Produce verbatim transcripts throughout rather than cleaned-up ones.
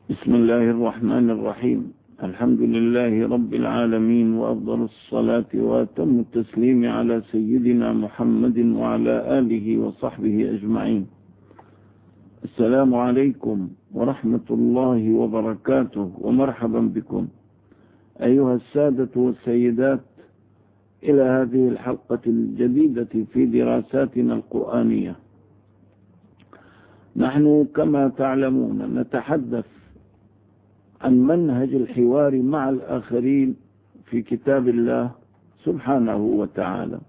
بسم الله الرحمن الرحيم. الحمد لله رب العالمين، وأفضل الصلاة وأتم التسليم على سيدنا محمد وعلى آله وصحبه أجمعين. السلام عليكم ورحمة الله وبركاته، ومرحبا بكم أيها السادة والسيدات إلى هذه الحلقة الجديدة في دراساتنا القرآنية. نحن كما تعلمون نتحدث عن منهج الحوار مع الآخرين في كتاب الله سبحانه وتعالى.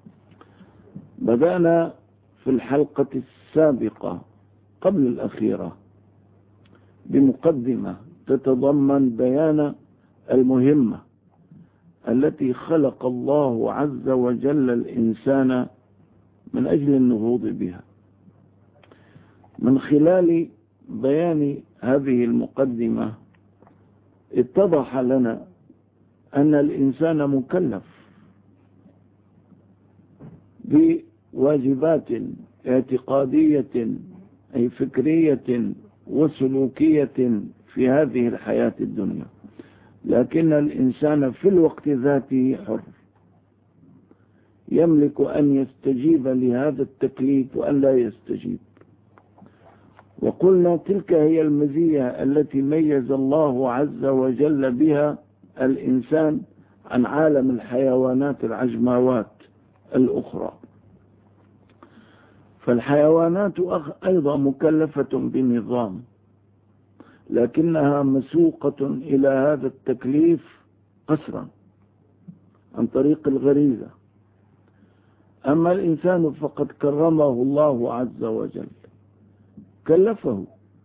بدأنا في الحلقة السابقة قبل الأخيرة بمقدمة تتضمن بيان المهمة التي خلق الله عز وجل الإنسان من أجل النهوض بها. من خلال بيان هذه المقدمة اتضح لنا أن الإنسان مكلف بواجبات اعتقادية أي فكرية وسلوكية في هذه الحياة الدنيا، لكن الإنسان في الوقت ذاته حر، يملك أن يستجيب لهذا التكليف وأن لا يستجيب. وقلنا تلك هي المزية التي ميز الله عز وجل بها الإنسان عن عالم الحيوانات العجماوات الأخرى. فالحيوانات أيضا مكلفة بنظام، لكنها مسوقة إلى هذا التكليف قسرا عن طريق الغريزة. أما الإنسان فقد كرمه الله عز وجل، كلفه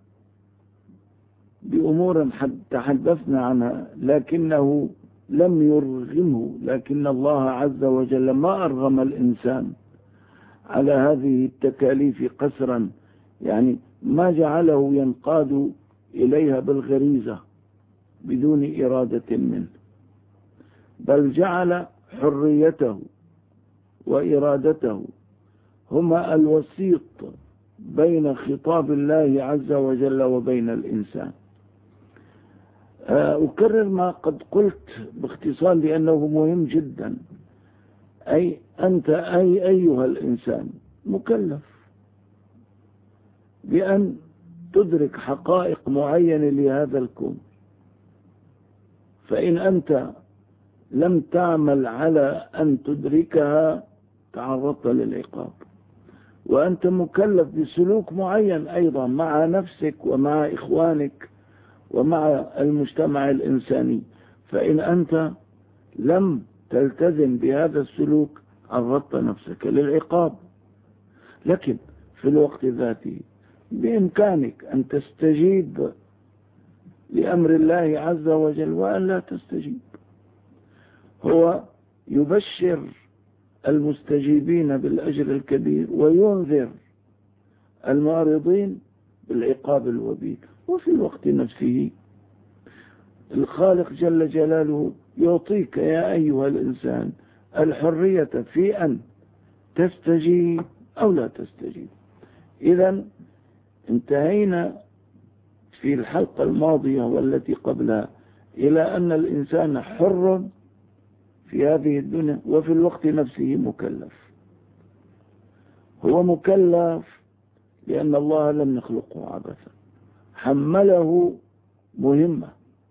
بأمور تحدثنا عنها، لكنه لم يرغمه، لكن الله عز وجل ما أرغم الإنسان على هذه التكاليف قسرا، يعني ما جعله ينقاد إليها بالغريزة بدون إرادة منه، بل جعل حريته وإرادته هما الوسيط بين خطاب الله عز وجل وبين الإنسان. أكرر ما قد قلت باختصار لأنه مهم جدا. أي أنت أي أيها الإنسان مكلف بأن تدرك حقائق معينة لهذا الكون، فإن أنت لم تعمل على أن تدركها تعرضت للعقاب. وأنت مكلف بسلوك معين أيضا مع نفسك ومع إخوانك ومع المجتمع الإنساني، فإن أنت لم تلتزم بهذا السلوك عرضت نفسك للعقاب. لكن في الوقت ذاته بإمكانك أن تستجيب لأمر الله عز وجل وأن لا تستجيب. هو يبشر المستجيبين بالأجر الكبير وينذر المعرضين بالعقاب الوبيل. وفي الوقت نفسه الخالق جل جلاله يعطيك يا أيها الإنسان الحرية في أن تستجيب أو لا تستجيب. إذن انتهينا في الحلقة الماضية والتي قبلها إلى أن الإنسان حر في هذه الدنيا وفي الوقت نفسه مكلف. هو مكلف لأن الله لم يخلقه عبثا، حمله مهمة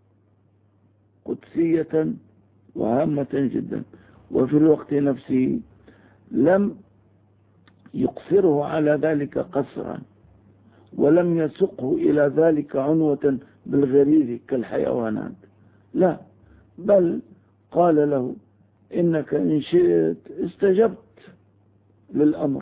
قدسية وهامة جدا، وفي الوقت نفسه لم يقصره على ذلك قصرا، ولم يسقه إلى ذلك عنوة بالغريز كالحيوانات، لا، بل قال له إنك إن شئت استجبت للأمر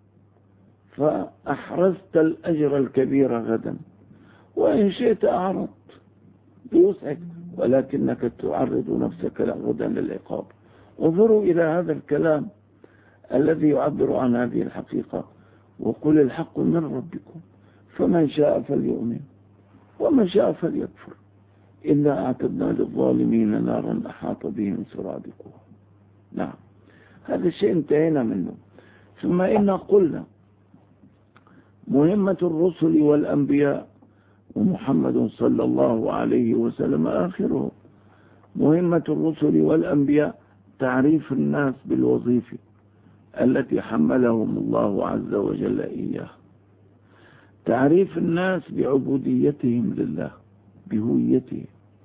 فأحرزت الأجر الكبير غدا، وإن شئت أعرضت بوسعك ولكنك تعرض نفسك غدا للعقاب. انظروا إلى هذا الكلام الذي يعبر عن هذه الحقيقة: وقل الحق من ربكم فمن شاء فليؤمن ومن شاء فليكفر إنا أعتدنا للظالمين نارا أحاط بهم سرادقها. نعم، هذا الشيء انتهينا منه. ثم إنا قلنا مهمة الرسل والأنبياء ومحمد صلى الله عليه وسلم آخرهم. مهمة الرسل والأنبياء تعريف الناس بالوظيفة التي حملهم الله عز وجل إياه، تعريف الناس بعبوديتهم لله، بهويتهم.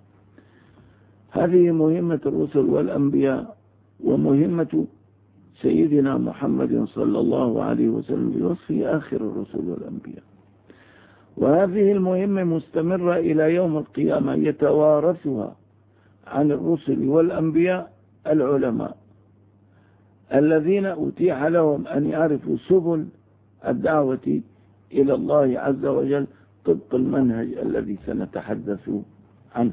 هذه مهمة الرسل والأنبياء، ومهمة سيدنا محمد صلى الله عليه وسلم بوصفه آخر الرسل والأنبياء. وهذه المهمة مستمرة إلى يوم القيامة، يتوارثها عن الرسل والأنبياء العلماء الذين أتيح لهم أن يعرفوا سبل الدعوة إلى الله عز وجل طبق المنهج الذي سنتحدث عنه.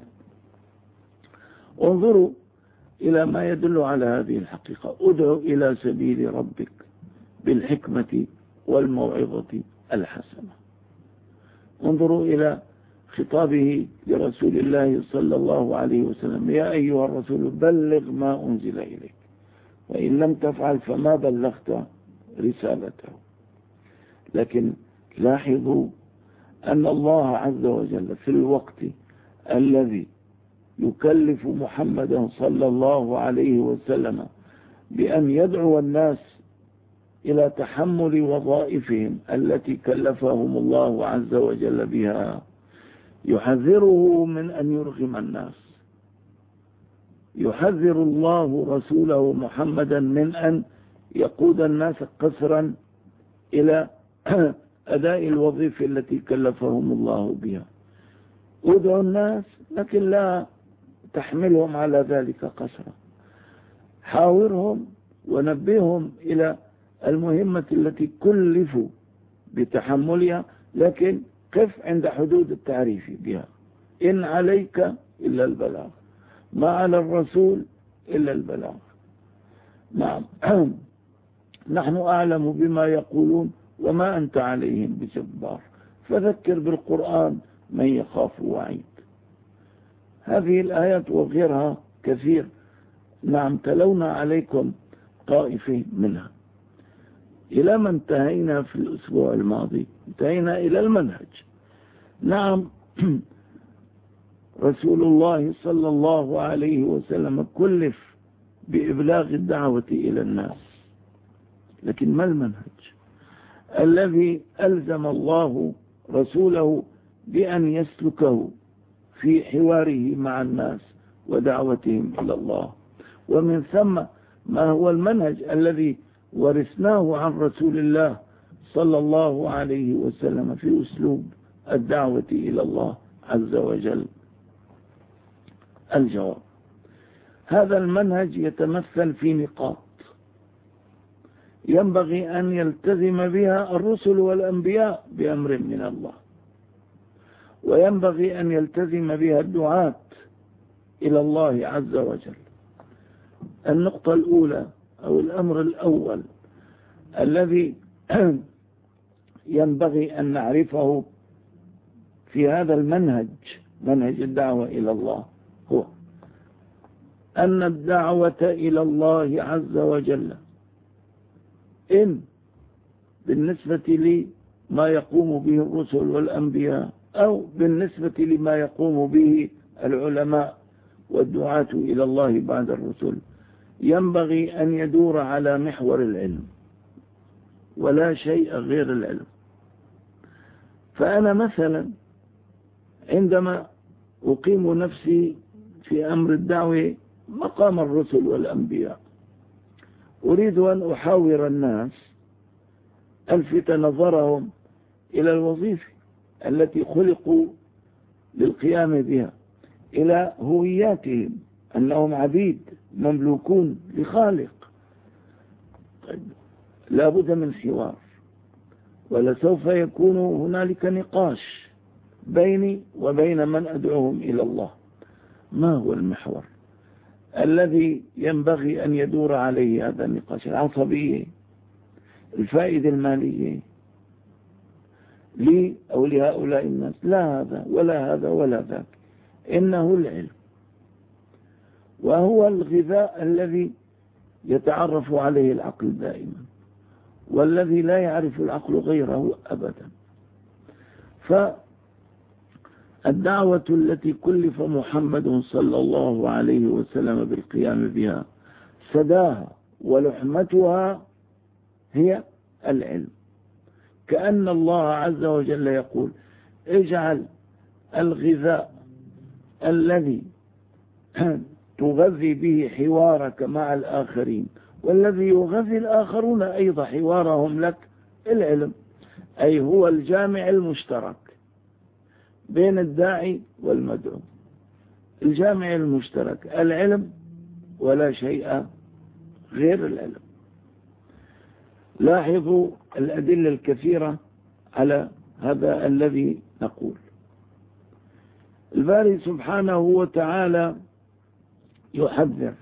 انظروا إلى ما يدل على هذه الحقيقة: ادعو إلى سبيل ربك بالحكمة والموعظة الحسنة. انظروا إلى خطابه لرسول الله صلى الله عليه وسلم: يا أيها الرسول بلغ ما أنزل إليك، وإن لم تفعل فما بلغت رسالته. لكن لاحظوا أن الله عز وجل في الوقت الذي يكلف محمدا صلى الله عليه وسلم بأن يدعو الناس إلى تحمل وظائفهم التي كلفهم الله عز وجل بها، يحذره من أن يرغم الناس. يحذر الله رسوله محمدا من أن يقود الناس قسرا إلى أداء الوظيفة التي كلفهم الله بها. ادعو الناس لكن لا تحملهم على ذلك قسرا، حاورهم ونبههم إلى المهمة التي كلفوا بتحملها، لكن قف عند حدود التعريف بها. إن عليك إلا البلاغ، ما على الرسول إلا البلاغ. نعم نحن أعلم بما يقولون وما أنت عليهم بجبار، فذكر بالقرآن من يخاف وعيد. هذه الآيات وغيرها كثير، نعم تلونا عليكم طائفة منها. إلى ما انتهينا في الأسبوع الماضي؟ انتهينا إلى المنهج. نعم رسول الله صلى الله عليه وسلم كلف بإبلاغ الدعوة إلى الناس، لكن ما المنهج الذي ألزم الله رسوله بأن يسلكه في حواره مع الناس ودعوتهم إلى الله؟ ومن ثم ما هو المنهج الذي ورثناه عن رسول الله صلى الله عليه وسلم في أسلوب الدعوة إلى الله عز وجل؟ الجواب: هذا المنهج يتمثل في نقاط ينبغي أن يلتزم بها الرسل والأنبياء بأمر من الله، وينبغي أن يلتزم بها الدعاة إلى الله عز وجل. النقطة الأولى أو الأمر الأول الذي ينبغي أن نعرفه في هذا المنهج، منهج الدعوة إلى الله، هو أن الدعوة إلى الله عز وجل إن بالنسبة لما يقوم به الرسل والأنبياء أو بالنسبة لما يقوم به العلماء والدعاة إلى الله بعد الرسل، ينبغي أن يدور على محور العلم ولا شيء غير العلم. فأنا مثلا عندما أقيم نفسي في أمر الدعوة مقام الرسل والأنبياء، أريد أن أحاور الناس، ألفت نظرهم إلى الوظيفة التي خلقوا للقيام بها، إلى هوياتهم أنهم عبيد مملوكون لخالق. طيب لا بد من حوار، ولسوف يكون هنالك نقاش بيني وبين من أدعوهم إلى الله. ما هو المحور الذي ينبغي أن يدور عليه هذا النقاش؟ العصبية، الفائدة المالية لي أو لهؤلاء الناس؟ لا هذا ولا هذا ولا ذاك، إنه العلم، وهو الغذاء الذي يتعرف عليه العقل دائما، والذي لا يعرف العقل غيره أبدا. الدعوة التي كلف محمد صلى الله عليه وسلم بالقيام بها سداها ولحمتها هي العلم. كأن الله عز وجل يقول اجعل الغذاء الذي تغذي به حوارك مع الآخرين والذي يغذي الآخرون أيضا حوارهم لك العلم، أي هو الجامع المشترك بين الداعي والمدعو، الجامع المشترك العلم ولا شيء غير العلم. لاحظوا الأدلة الكثيرة على هذا الذي نقول. الباري سبحانه وتعالى يحذر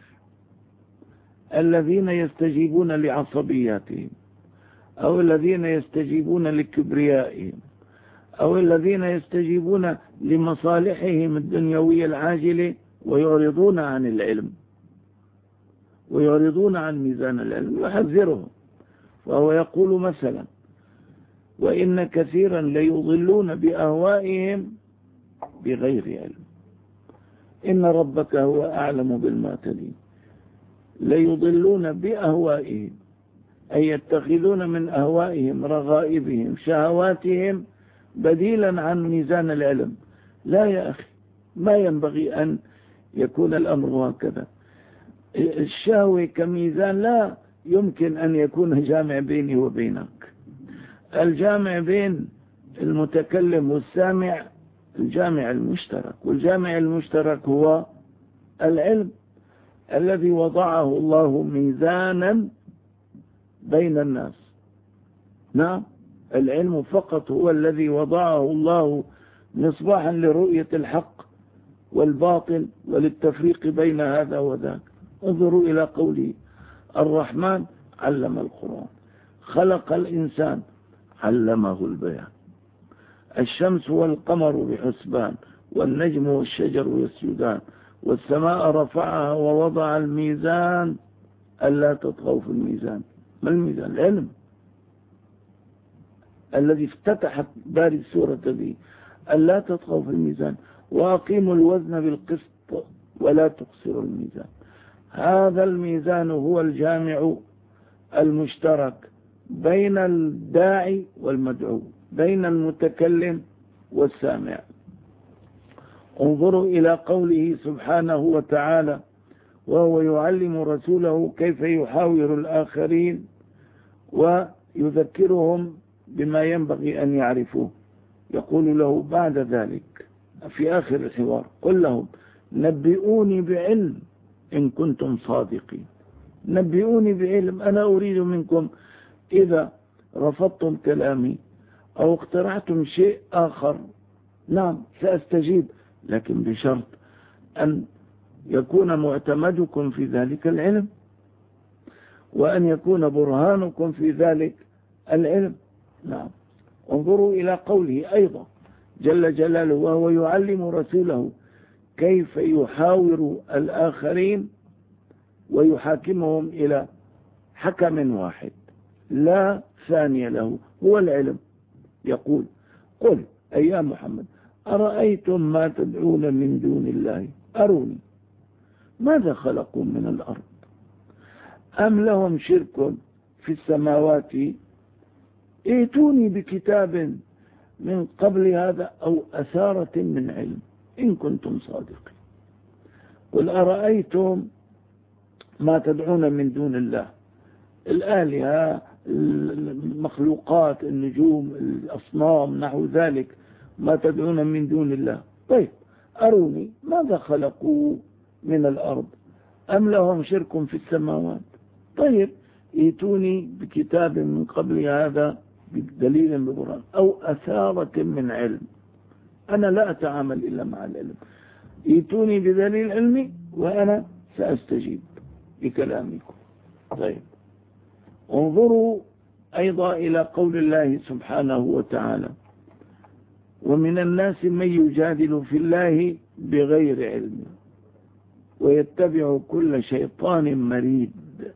الذين يستجيبون لعصبياتهم أو الذين يستجيبون لكبريائهم أو الذين يستجيبون لمصالحهم الدنيوية العاجلة ويعرضون عن العلم ويعرضون عن ميزان العلم، يحذرهم. فهو يقول مثلا وإن كثيرا ليضلون بأهوائهم بغير علم إن ربك هو أعلم بالمعتدين. ليضلون بأهوائهم أي يتخذون من أهوائهم رغائبهم شهواتهم بديلا عن ميزان العلم. لا يا أخي، ما ينبغي أن يكون الأمر هكذا. الشهوة كميزان لا يمكن أن يكون جامع بيني وبينك. الجامع بين المتكلم والسامع الجامع المشترك، والجامع المشترك هو العلم الذي وضعه الله ميزانا بين الناس. نعم، العلم فقط هو الذي وضعه الله مصباحا لرؤية الحق والباطل وللتفريق بين هذا وذاك. انظروا إلى قوله الرحمن علم القرآن، خلق الإنسان علمه البيان، الشمس والقمر بحسبان، والنجم والشجر يسجدان، والسماء رفعها ووضع الميزان ألا تطغوا في الميزان. ما الميزان؟ العلم الذي افتتحت باري السورة به، ألا تطغوا في الميزان وأقيموا الوزن بالقسط ولا تقصروا الميزان. هذا الميزان هو الجامع المشترك بين الداعي والمدعو، بين المتكلم والسامع. انظروا إلى قوله سبحانه وتعالى وهو يعلم رسوله كيف يحاور الآخرين ويذكرهم بما ينبغي أن يعرفوه. يقول له بعد ذلك في آخر الحوار قل لهم نبئوني بعلم إن كنتم صادقين. نبئوني بعلم، أنا أريد منكم إذا رفضتم كلامي أو اقترعتم شيء آخر نعم سأستجيب، لكن بشرط أن يكون معتمدكم في ذلك العلم وأن يكون برهانكم في ذلك العلم. نعم. انظروا إلى قوله أيضا جل جلاله وهو يعلم رسوله كيف يحاور الآخرين ويحاكمهم إلى حكم واحد لا ثاني له هو العلم. يقول قل أي يا محمد أرأيتم ما تدعون من دون الله أروني ماذا خلقوا من الأرض أم لهم شرك في السماوات ائتوني بكتاب من قبل هذا أو أثارة من علم إن كنتم صادقين. قل أرأيتم ما تدعون من دون الله، الآلهة، المخلوقات، النجوم، الأصنام، نحو ذلك، ما تدعون من دون الله. طيب أروني ماذا خلقوا من الأرض أم لهم شرك في السماوات. طيب ائتوني بكتاب من قبل هذا بدليل ببرهان أو أثارة من علم. أنا لا أتعامل إلا مع العلم. ائتوني بدليل علمي وأنا سأستجيب بكلامكم. طيب انظروا أيضا إلى قول الله سبحانه وتعالى ومن الناس من يجادل في الله بغير علم ويتبع كل شيطان مريد.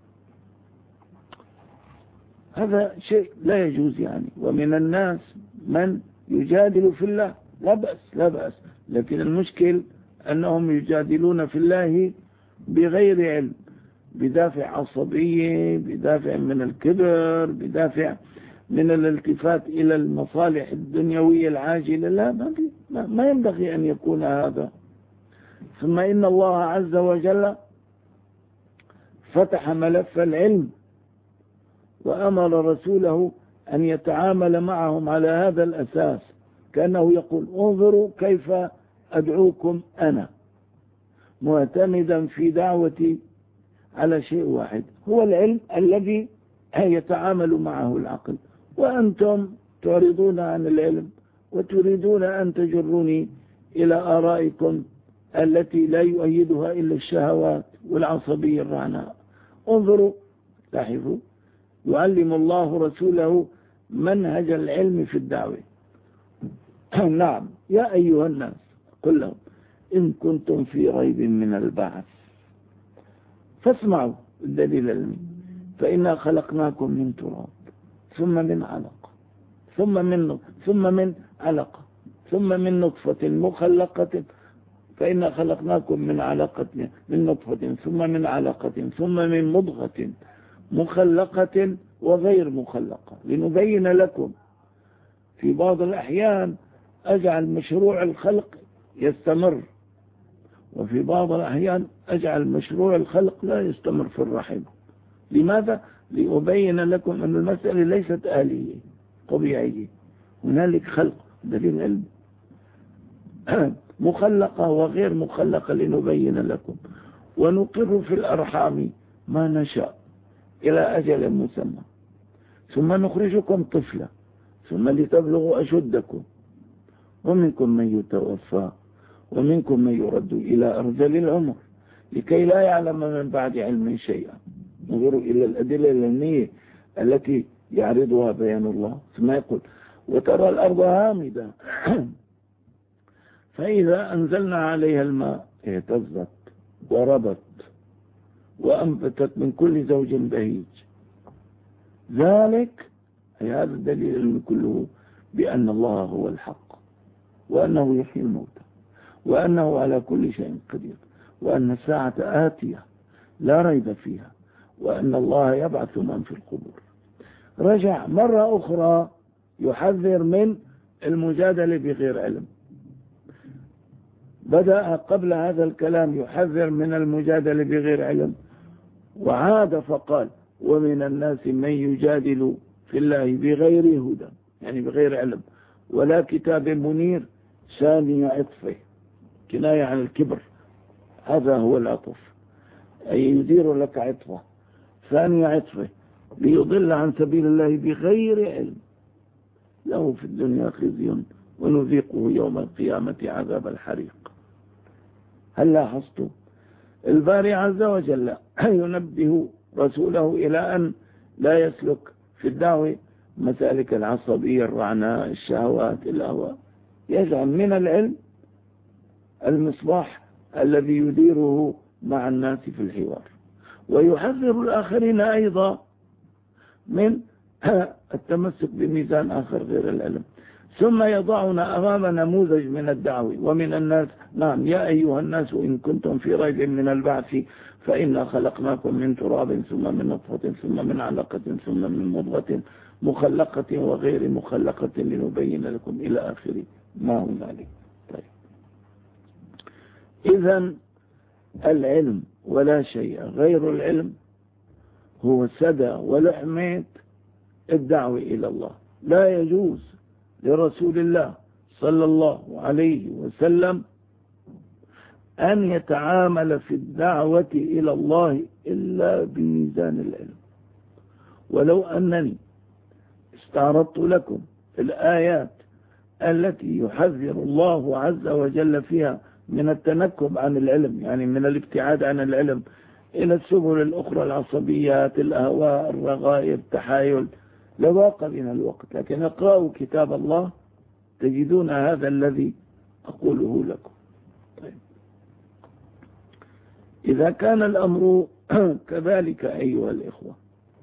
هذا شيء لا يجوز يعني. ومن الناس من يجادل في الله لا بأس لا بأس، لكن المشكل أنهم يجادلون في الله بغير علم، بدافع عصبية، بدافع من الكبر، بدافع من الالتفات إلى المصالح الدنيوية العاجلة. لا، ما, ما ينبغي أن يكون هذا. ثم إن الله عز وجل فتح ملف العلم وأمر رسوله أن يتعامل معهم على هذا الأساس، كأنه يقول انظروا كيف أدعوكم أنا، معتمدا في دعوتي على شيء واحد، هو العلم الذي يتعامل معه العقل، وأنتم تعرضون عن العلم وتريدون أن تجروني إلى آرائكم التي لا يؤيدها إلا الشهوات والعصبية الرعناء. انظروا، لاحظوا، يعلم الله رسوله منهج العلم في الدعوة. نعم، يا أيها الناس قل لهم إن كنتم في ريب من البعث فاسمعوا الدليل العلمي، فإنا خلقناكم من تراب ثم من علقة ثم من ثم من علقة ثم من نطفة مخلقة، فإنا خلقناكم من علقة من نطفة ثم من علقة ثم من مضغة مخلقة وغير مخلقة لنبين لكم. في بعض الأحيان أجعل مشروع الخلق يستمر، وفي بعض الأحيان أجعل مشروع الخلق لا يستمر في الرحم. لماذا؟ لأبين لكم أن المسألة ليست آلية طبيعية، هنالك خلق دليل علم مخلقة وغير مخلقة لنبين لكم. ونقر في الأرحام ما نشاء إلى أجل مسمى ثم نخرجكم طفلا ثم لتبلغوا أشدكم ومنكم من يتوفى ومنكم من يرد إلى أرذل العمر لكي لا يعلم من بعد علم شيئا. نظروا إلى الأدلة العلمية التي يعرضها بيان الله. ثم يقول وترى الأرض هامدة فإذا أنزلنا عليها الماء اهتزت وربت وأنبتت من كل زوج بهيج. ذلك أي هذا الدليل كله بأن الله هو الحق، وأنه يحيي الموتى، وأنه على كل شيء قدير، وأن الساعة آتية لا ريب فيها، وأن الله يبعث من في القبور. رجع مرة أخرى يحذر من المجادلة بغير علم. بدأ قبل هذا الكلام يحذر من المجادلة بغير علم، وعاد فقال ومن الناس من يجادل في الله بغير هدى، يعني بغير علم ولا كتاب منير، ثاني عطفه، كناية عن الكبر، هذا هو العطف، أي يدير لك عطفه، ثاني عطفه ليضل عن سبيل الله بغير علم، له في الدنيا خزي ونذيقه يوم القيامة عذاب الحريق. هل لاحظتم الباري عز وجل ينبه رسوله إلى أن لا يسلك في الدعوة مسالك العصبية الرعناء الشهوات الأهواء، يجعل من العلم المصباح الذي يديره مع الناس في الحوار، ويحذر الآخرين أيضا من التمسك بميزان آخر غير العلم. ثم يضعنا أمام نموذج من الدعوة ومن الناس. نعم يا أيها الناس إن كنتم في ريب من البعث فإنا خلقناكم من تراب ثم من نطفة ثم من علقة ثم من مضغة مخلقة وغير مخلقة لنبين لكم إلى آخره ما هنالك. طيب، إذن العلم ولا شيء غير العلم هو سدى ولحمة الدعوة إلى الله. لا يجوز لرسول الله صلى الله عليه وسلم أن يتعامل في الدعوة إلى الله إلا بميزان العلم. ولو أنني استعرضت لكم الآيات التي يحذر الله عز وجل فيها من التنكب عن العلم، يعني من الابتعاد عن العلم إلى السبل الأخرى، العصبيات، الأهواء، الرغائب، التحايل، لضاق بنا الوقت، لكن اقرأوا كتاب الله تجدون هذا الذي أقوله لكم. طيب، إذا كان الأمر كذلك أيها الإخوة،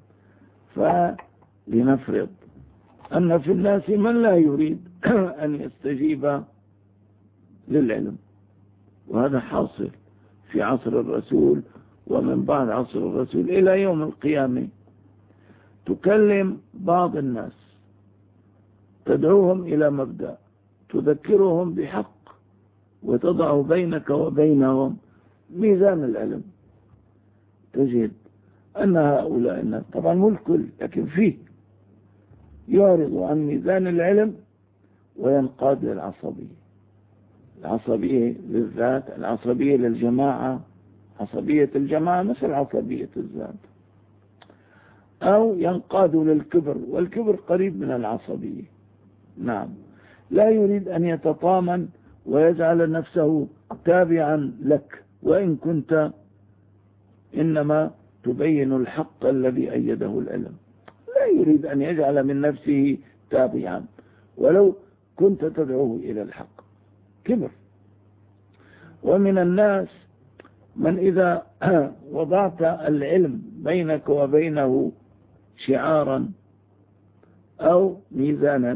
فلنفرض أن في الناس من لا يريد أن يستجيب للعلم، وهذا حاصل في عصر الرسول ومن بعد عصر الرسول إلى يوم القيامة. تكلم بعض الناس، تدعوهم إلى مبدأ، تذكرهم بحق، وتضع بينك وبينهم ميزان العلم، تجد أن هؤلاء الناس، طبعا مو الكل لكن فيه، يعرض عن ميزان العلم وينقاد للعصبية، العصبية للذات، العصبية للجماعة، عصبية الجماعة مثل عصبية الذات، أو ينقاد للكبر، والكبر قريب من العصبية. نعم، لا يريد أن يتطامن ويجعل نفسه تابعا لك، وإن كنت إنما تبين الحق الذي أيده العلم. لا يريد أن يجعل من نفسه تابعا ولو كنت تدعوه إلى الحق، كبر. ومن الناس من إذا وضعت العلم بينك وبينه شعارا أو ميزانا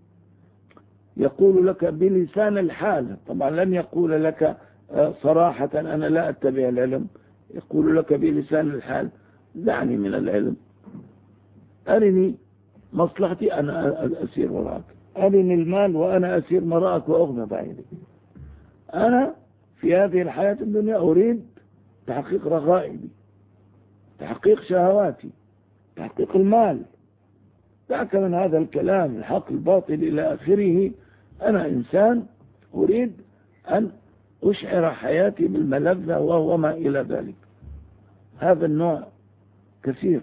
يقول لك بلسان الحال، طبعا لن يقول لك صراحة أنا لا أتبع العلم، يقول لك بلسان الحال دعني من العلم، أرني مصلحتي أنا أسير وراءك، أرني المال وأنا أسير وراءك وأغنى بعيدك. أنا في هذه الحياة الدنيا أريد تحقيق رغائبي، تحقيق شهواتي، تحقيق المال. دعك من هذا الكلام الحق الباطل إلى آخره. أنا إنسان أريد أن أشعر حياتي بالملذة وهو ما إلى ذلك. هذا النوع كثير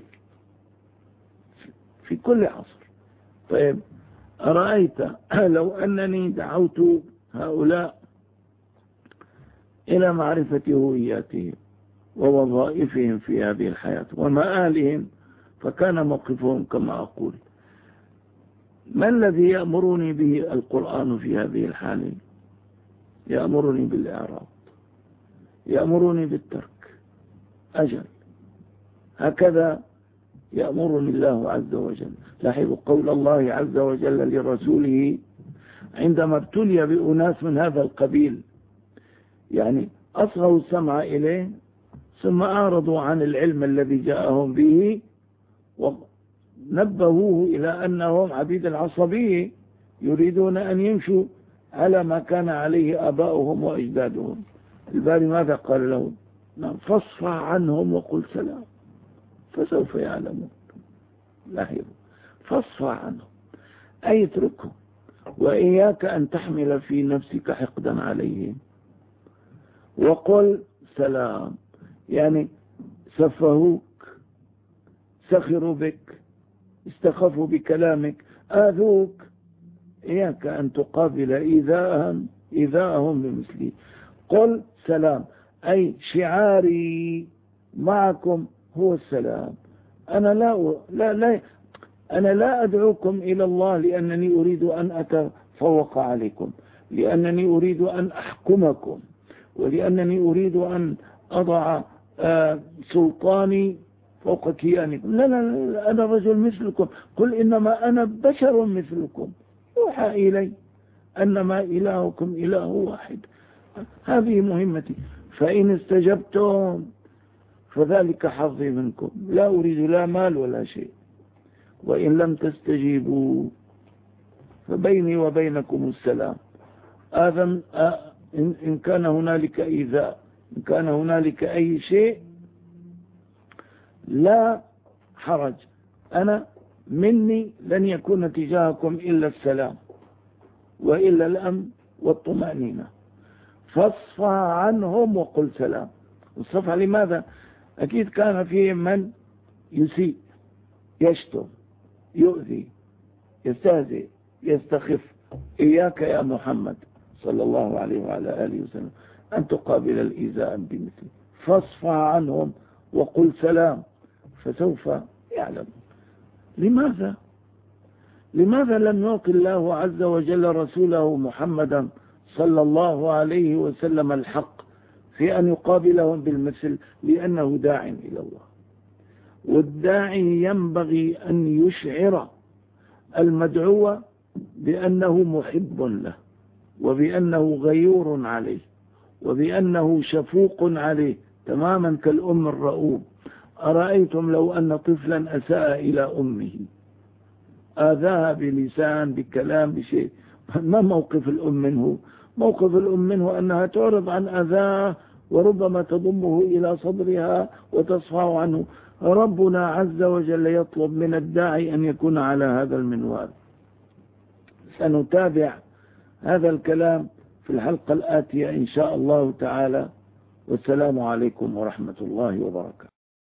في كل عصر. طيب، أرأيت لو أنني دعوت هؤلاء إلى معرفة هوياتهم ووظائفهم في هذه الحياة ومآلهم، فكان موقفهم كما أقول. ما الذي يأمرني به القرآن في هذه الحالة؟ يأمرني بالإعراض، يأمرني بالترك. أجل، هكذا يأمرني الله عز وجل. لاحظوا قول الله عز وجل لرسوله عندما ابتلي بأناس من هذا القبيل، يعني أصغوا السمع إليه ثم أعرضوا عن العلم الذي جاءهم به ونبهوه إلى أنهم عبيد العصبية، يريدون أن يمشوا على ما كان عليه آباؤهم وأجدادهم. الباري ماذا قال لهم؟ فاصفح عنهم وقل سلام فسوف يعلمون. لاحظوا، فاصفح عنهم أي اتركهم، وإياك أن تحمل في نفسك حقدا عليهم، وقل سلام، يعني سفهوك، سخروا بك، استخفوا بكلامك، آذوك، إياك أن تقابل إيذاءهم إيذاءهم بمثله. قل سلام، أي شعاري معكم هو السلام. أنا لا لا لا أنا لا أدعوكم إلى الله لأنني أريد أن أتفوق عليكم، لأنني أريد أن أحكمكم، ولأنني أريد أن أضع سلطاني فوق كيانكم. لا لا لا، أنا رجل مثلكم. قل إنما أنا بشر مثلكم، يوحى إلي أنما إلهكم إله واحد. هذه مهمتي، فإن استجبتم فذلك حظي منكم، لا أريد لا مال ولا شيء. وإن لم تستجيبوا فبيني وبينكم السلام. آذن إن كان هنالك إيذاء، إن كان هنالك أي شيء لا حرج، أنا مني لن يكون تجاهكم إلا السلام وإلا الأمن والطمأنينة. فاصفح عنهم وقل سلام. الصفحة لماذا؟ أكيد كان فيهم من يسيء، يشتم، يؤذي، يستهزئ، يستخف. إياك يا محمد صلى الله عليه وعلى آله وسلم أن تقابل الإيذاء بمثله. فاصفح عنهم وقل سلام فسوف يعلم. لماذا؟ لماذا لم يعطي الله عز وجل رسوله محمدا صلى الله عليه وسلم الحق في أن يقابلهم بالمثل؟ لأنه داع إلى الله، والداعي ينبغي أن يشعر المدعو بأنه محب له، وبأنه غيور عليه وبأنه شفوق عليه تماما كالأم الرؤوف. أرأيتم لو أن طفلا أساء إلى أمه، آذاها بلسان بكلام بشيء، ما موقف الأم منه؟ موقف الأم منه أنها تعرض عن أذاه وربما تضمه إلى صدرها وتصفع عنه. ربنا عز وجل يطلب من الداعي أن يكون على هذا المنوال. سنتابع هذا الكلام في الحلقة الآتية إن شاء الله تعالى، والسلام عليكم ورحمة الله وبركاته.